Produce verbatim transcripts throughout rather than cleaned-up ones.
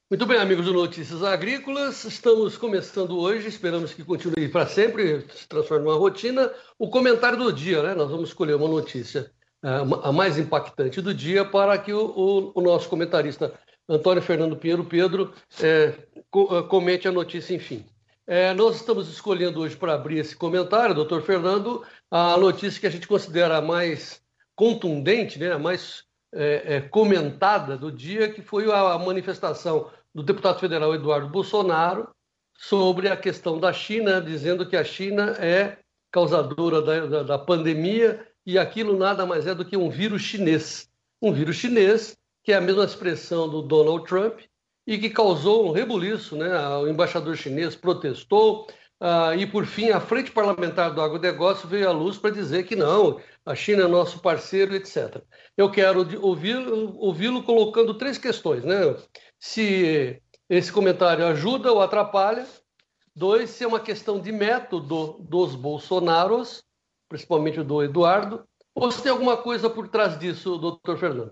Muito bem, amigos do Notícias Agrícolas, estamos começando hoje, esperamos que continue para sempre, se transforme em uma rotina, o comentário do dia, né? Nós vamos escolher uma notícia, a mais impactante do dia, para que o, o, o nosso comentarista Antônio Fernando Pinheiro Pedro é, comente a notícia, enfim. É, nós estamos escolhendo hoje para abrir esse comentário, doutor Fernando, a notícia que a gente considera a mais contundente, né? A mais é, é, comentada do dia, que foi a manifestação do deputado federal Eduardo Bolsonaro sobre a questão da China, dizendo que a China é causadora da, da, da pandemia e aquilo nada mais é do que um vírus chinês. Um vírus chinês, que é a mesma expressão do Donald Trump e que causou um rebuliço, né? O embaixador chinês protestou uh, e, por fim, a Frente Parlamentar do Agronegócio veio à luz para dizer que não, a China é nosso parceiro, etcétera. Eu quero ouvi-lo ouvi-lo colocando três questões, né? Se esse comentário ajuda ou atrapalha. Dois, se é uma questão de método dos bolsonaros, principalmente do Eduardo, ou se tem alguma coisa por trás disso, doutor Fernando?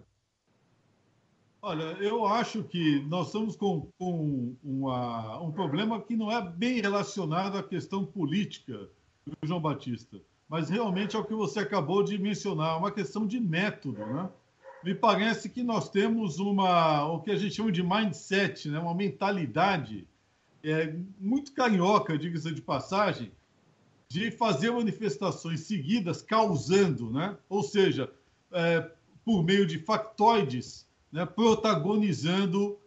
Olha, eu acho que nós estamos com, com uma, um problema que não é bem relacionado à questão política do João Batista, mas realmente é o que você acabou de mencionar, uma questão de método, né? Me parece que nós temos uma, o que a gente chama de mindset, né? Uma mentalidade é, muito carioca, diga-se de passagem, de fazer manifestações seguidas causando, né? Ou seja, é, por meio de factoides, né? Protagonizando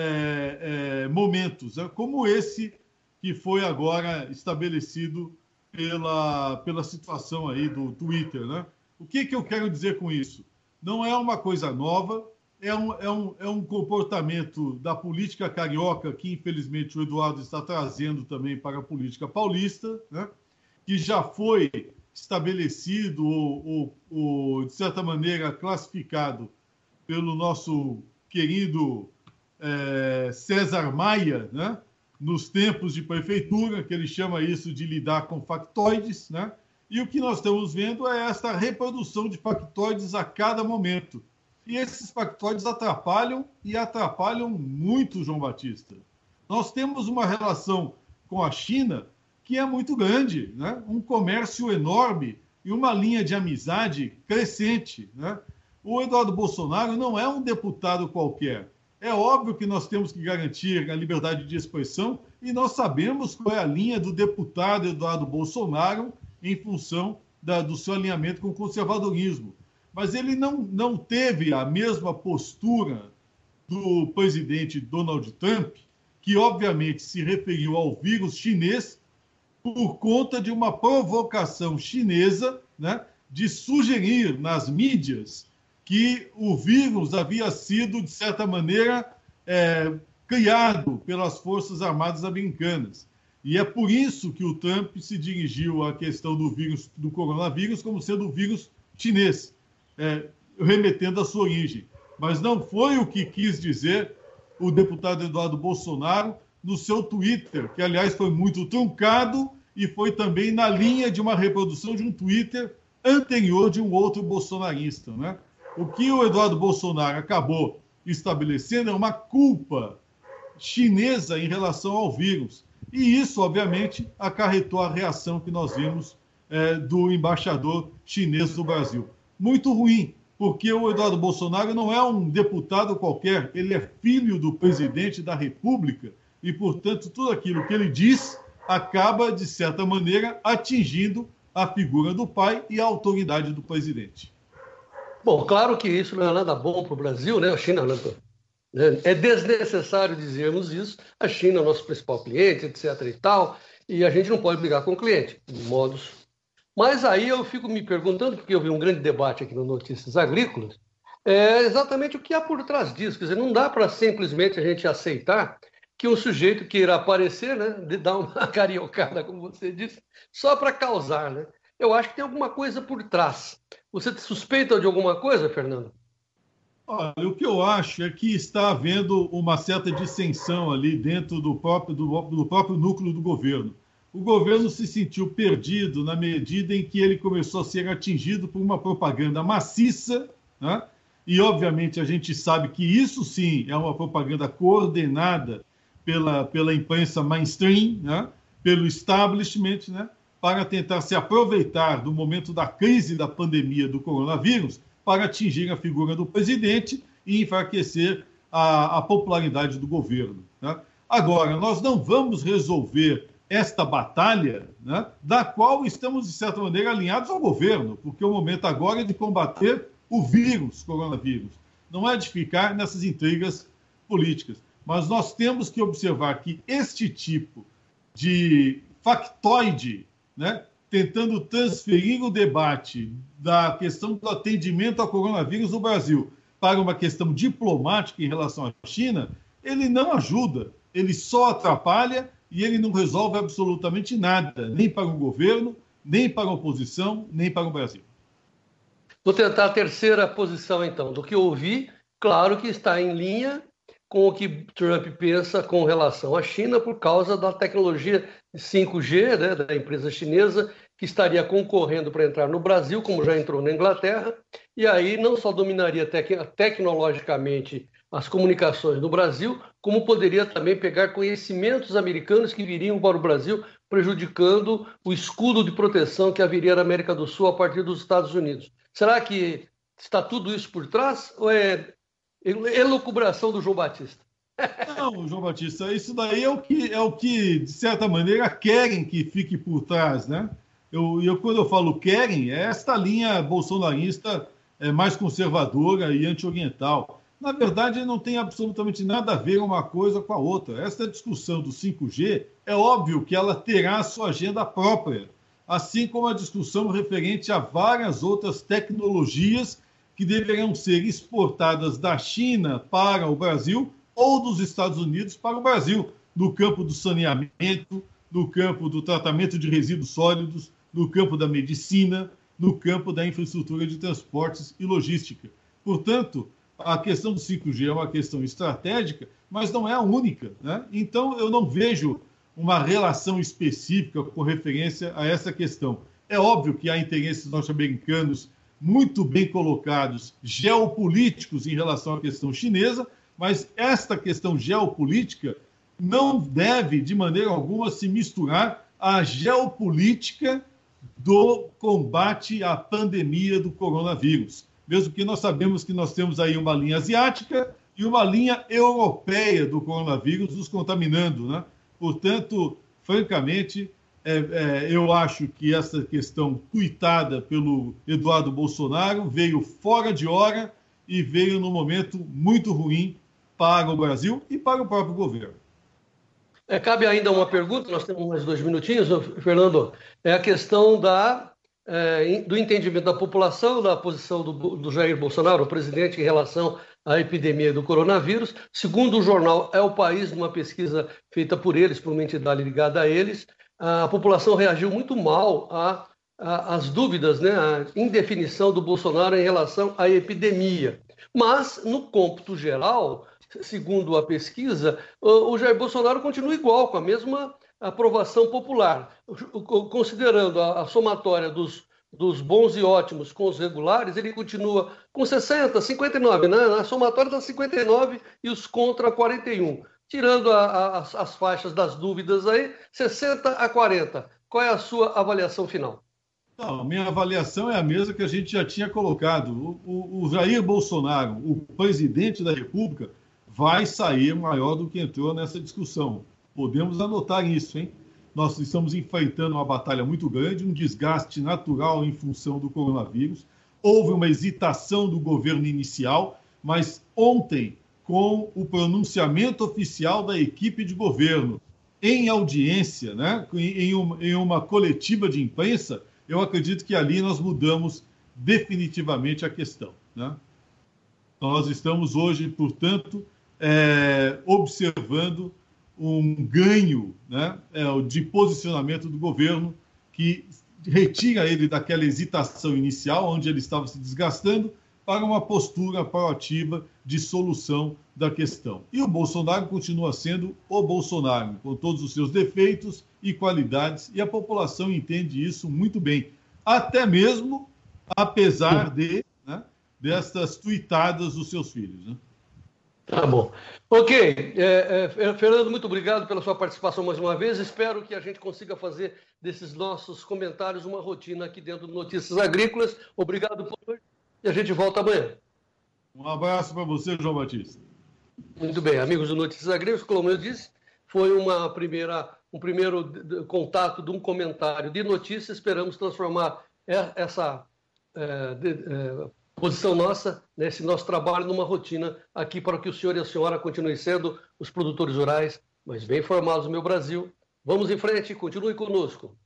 é, é, momentos, né? Como esse que foi agora estabelecido pela, pela situação aí do Twitter, né? O que, que eu quero dizer com isso? Não é uma coisa nova, é um, é, um, é um comportamento da política carioca que, infelizmente, o Eduardo está trazendo também para a política paulista, né? Que já foi estabelecido ou, ou, ou, de certa maneira, classificado pelo nosso querido é, César Maia, né? Nos tempos de prefeitura, que ele chama isso de lidar com factoides, né? E o que nós estamos vendo é essa reprodução de factoides a cada momento. E esses factoides atrapalham e atrapalham muito o João Batista. Nós temos uma relação com a China que é muito grande, né? Um comércio enorme e uma linha de amizade crescente, né? O Eduardo Bolsonaro não é um deputado qualquer. É óbvio que nós temos que garantir a liberdade de expressão e nós sabemos qual é a linha do deputado Eduardo Bolsonaro em função da, do seu alinhamento com o conservadorismo. Mas ele não, não teve a mesma postura do presidente Donald Trump, que obviamente se referiu ao vírus chinês por conta de uma provocação chinesa, né, de sugerir nas mídias que o vírus havia sido, de certa maneira, é, criado pelas Forças Armadas Americanas. E é por isso que o Trump se dirigiu à questão do vírus, do coronavírus, como sendo o vírus chinês, é, remetendo à sua origem. Mas não foi o que quis dizer o deputado Eduardo Bolsonaro no seu Twitter, que, aliás, foi muito truncado e foi também na linha de uma reprodução de um Twitter anterior de um outro bolsonarista, né? O que o Eduardo Bolsonaro acabou estabelecendo é uma culpa chinesa em relação ao vírus. E isso, obviamente, acarretou a reação que nós vimos é, do embaixador chinês no Brasil. Muito ruim, porque o Eduardo Bolsonaro não é um deputado qualquer, ele é filho do presidente da República e, portanto, tudo aquilo que ele diz acaba, de certa maneira, atingindo a figura do pai e a autoridade do presidente. Bom, claro que isso não é nada bom para o Brasil, né? A China não é desnecessário dizermos isso. A China é o nosso principal cliente, etc e tal, e a gente não pode brigar com o cliente, de modos. Mas aí eu fico me perguntando, porque eu vi um grande debate aqui no Notícias Agrícolas, é exatamente o que há por trás disso. Quer dizer, não dá para simplesmente a gente aceitar que um sujeito queira aparecer, né, de dar uma cariocada, como você disse, só para causar, né? Eu acho que tem alguma coisa por trás. Você suspeita de alguma coisa, Fernando? Olha, o que eu acho é que está havendo uma certa dissensão ali dentro do próprio, do, do próprio núcleo do governo. O governo se sentiu perdido na medida em que ele começou a ser atingido por uma propaganda maciça, né, e, obviamente, a gente sabe que isso, sim, é uma propaganda coordenada pela, pela imprensa mainstream, né? Pelo establishment, né? Para tentar se aproveitar do momento da crise da pandemia do coronavírus para atingir a figura do presidente e enfraquecer a, a popularidade do governo, né? Agora, nós não vamos resolver esta batalha, né, da qual estamos, de certa maneira, alinhados ao governo, porque o momento agora é de combater o vírus, coronavírus. Não é de ficar nessas intrigas políticas. Mas nós temos que observar que este tipo de factoide, né, tentando transferir o debate da questão do atendimento ao coronavírus no Brasil para uma questão diplomática em relação à China, ele não ajuda, ele só atrapalha e ele não resolve absolutamente nada, nem para o governo, nem para a oposição, nem para o Brasil. Vou tentar a terceira posição, então. Do que eu ouvi, claro que está em linha com o que Trump pensa com relação à China por causa da tecnologia cinco G, né, da empresa chinesa, que estaria concorrendo para entrar no Brasil, como já entrou na Inglaterra, e aí não só dominaria tec tecnologicamente as comunicações no Brasil, como poderia também pegar conhecimentos americanos que viriam para o Brasil, prejudicando o escudo de proteção que haveria na América do Sul a partir dos Estados Unidos. Será que está tudo isso por trás ou é elucubração do João Batista? Não, João Batista, isso daí é o que, é o que de certa maneira, querem que fique por trás, né? Eu, eu, quando eu falo querem, é esta linha bolsonarista é, mais conservadora e anti-oriental. Na verdade, não tem absolutamente nada a ver uma coisa com a outra. Esta discussão do cinco G, é óbvio que ela terá a sua agenda própria, assim como a discussão referente a várias outras tecnologias que deverão ser exportadas da China para o Brasil ou dos Estados Unidos para o Brasil, no campo do saneamento, no campo do tratamento de resíduos sólidos, no campo da medicina, no campo da infraestrutura de transportes e logística. Portanto, a questão do cinco G é uma questão estratégica, mas não é a única, né? Então, eu não vejo uma relação específica com referência a essa questão. É óbvio que há interesses norte-americanos muito bem colocados, geopolíticos, em relação à questão chinesa, mas esta questão geopolítica não deve, de maneira alguma, se misturar à geopolítica do combate à pandemia do coronavírus. Mesmo que nós sabemos que nós temos aí uma linha asiática e uma linha europeia do coronavírus nos contaminando, né? Portanto, francamente, é, é, eu acho que essa questão tuitada pelo Eduardo Bolsonaro veio fora de hora e veio num momento muito ruim para o Brasil e para o próprio governo. É, cabe ainda uma pergunta, nós temos mais dois minutinhos, Fernando. É a questão da, é, do entendimento da população, da posição do, do Jair Bolsonaro, o presidente, em relação à epidemia do coronavírus. Segundo o jornal É o País, numa pesquisa feita por eles, por uma entidade ligada a eles, a população reagiu muito mal às dúvidas, né, à indefinição do Bolsonaro em relação à epidemia. Mas, no cômputo geral, segundo a pesquisa, o Jair Bolsonaro continua igual, com a mesma aprovação popular. Considerando a somatória dos, dos bons e ótimos com os regulares, ele continua com sessenta, cinquenta e nove, né? A somatória está cinquenta e nove e os contra quarenta e um. Tirando a, a, as, as faixas das dúvidas aí, sessenta a quarenta. Qual é a sua avaliação final? Não, minha avaliação é a mesma que a gente já tinha colocado. O, o, o Jair Bolsonaro, o presidente da República, vai sair maior do que entrou nessa discussão. Podemos anotar isso, hein? Nós estamos enfrentando uma batalha muito grande, um desgaste natural em função do coronavírus. Houve uma hesitação do governo inicial, mas ontem, com o pronunciamento oficial da equipe de governo, em audiência, né, em, uma, em uma coletiva de imprensa, eu acredito que ali nós mudamos definitivamente a questão, né? Nós estamos hoje, portanto, é, observando um ganho, né, é, de posicionamento do governo que retira ele daquela hesitação inicial, onde ele estava se desgastando, para uma postura proativa de solução da questão. E o Bolsonaro continua sendo o Bolsonaro, com todos os seus defeitos e qualidades, e a população entende isso muito bem. Até mesmo, apesar de, né, destas tuitadas dos seus filhos, né? Tá bom. Ok. É, é, Fernando, muito obrigado pela sua participação mais uma vez. Espero que a gente consiga fazer desses nossos comentários uma rotina aqui dentro do Notícias Agrícolas. Obrigado por hoje e a gente volta amanhã. Um abraço para você, João Batista. Muito bem, amigos do Notícias Agrícolas, como eu disse, foi uma primeira, um primeiro contato de um comentário de notícias. Esperamos transformar essa é, de, é, posição nossa, nesse nosso trabalho, numa rotina aqui para que o senhor e a senhora continuem sendo os produtores rurais, mas bem formados no meu Brasil. Vamos em frente, continue conosco.